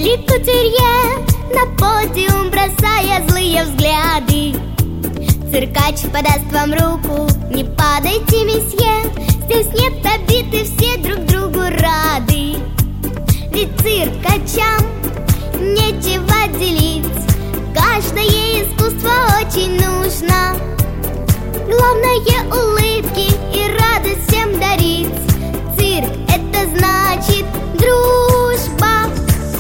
кутюрье на подиум, бросая злые взгляды. Циркач подаст вам руку, не падайте, месье. Здесь нет обиды, все друг другу рады. Ведь циркачам нечего делить, каждое искусство очень нужно. Главное улыбки и радость всем дарить. Цирк — это значит дружба.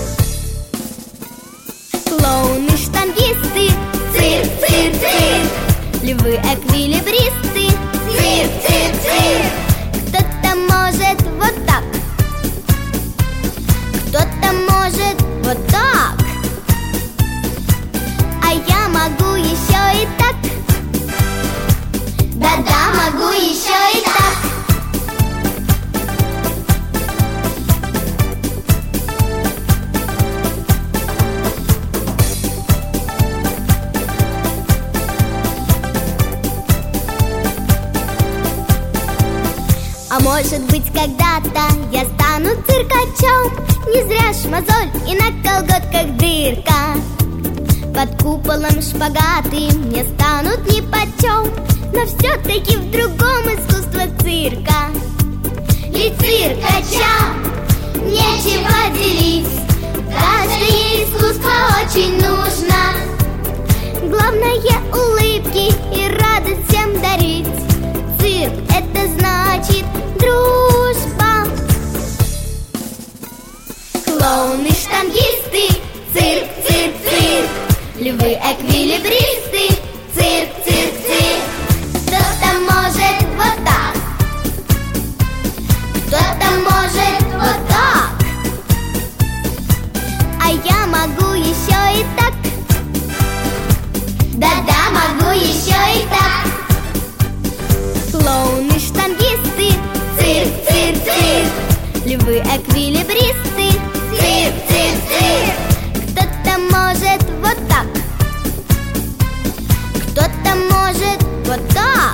Клоуны, штангисты, цирк, цирк, цирк. Львы, эквилибристы, цирк, цирк, цирк. Кто-то может вот так, кто-то может вот так, а я могу еще и так. Да-да, могу еще и так. А может быть, когда-то я стану циркачом. Не зря ж мозоль и на колготках дырка. Под куполом шпагаты мне станут нипочем. Но все-таки в другом искусство цирка. Ведь циркачам нечего делить, каждое искусство очень нужно. Главное улыбки и радость всем дарить. Цирк — это значит дружба. Клоуны, штангисты, цирк, цирк, цирк. Львы, эквилибристы, цирк, цирк, цирк. Кто-то может вот так, кто-то может вот так, а я могу еще и так. Да-да, могу еще и так. Клоуны, штангисты, цирк, цирк, цирк. Львы, эквилибристы, цирк, цирк, цирк. Кто-то может вот так, кто-то может вот так,